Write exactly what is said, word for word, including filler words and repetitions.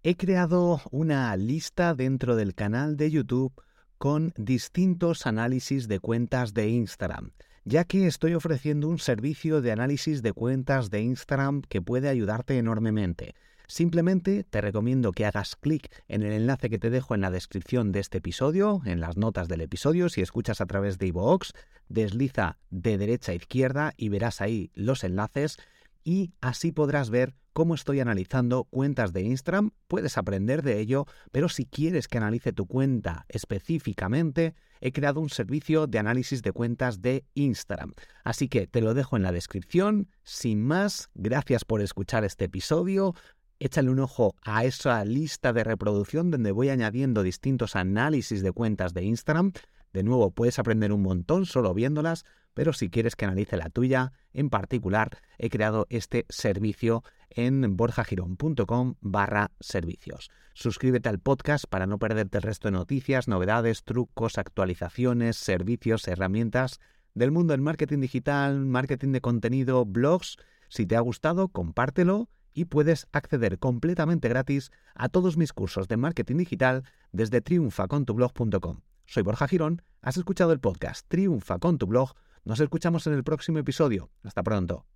He creado una lista dentro del canal de YouTube con distintos análisis de cuentas de Instagram, ya que estoy ofreciendo un servicio de análisis de cuentas de Instagram que puede ayudarte enormemente. Simplemente te recomiendo que hagas clic en el enlace que te dejo en la descripción de este episodio, en las notas del episodio. Si escuchas a través de iVoox, desliza de derecha a izquierda y verás ahí los enlaces y así podrás ver cómo estoy analizando cuentas de Instagram. Puedes aprender de ello, pero si quieres que analice tu cuenta específicamente, he creado un servicio de análisis de cuentas de Instagram. Así que te lo dejo en la descripción. Sin más, gracias por escuchar este episodio. Échale un ojo a esa lista de reproducción donde voy añadiendo distintos análisis de cuentas de Instagram. De nuevo, puedes aprender un montón solo viéndolas, pero si quieres que analice la tuya en particular, he creado este servicio en borjagirón.com barra servicios. Suscríbete al podcast para no perderte el resto de noticias, novedades, trucos, actualizaciones, servicios, herramientas del mundo del marketing digital, marketing de contenido, blogs. Si te ha gustado, compártelo y puedes acceder completamente gratis a todos mis cursos de marketing digital desde triunfa con tu blog punto com. Soy Borja Girón, has escuchado el podcast Triunfa con tu blog. Nos escuchamos en el próximo episodio. Hasta pronto.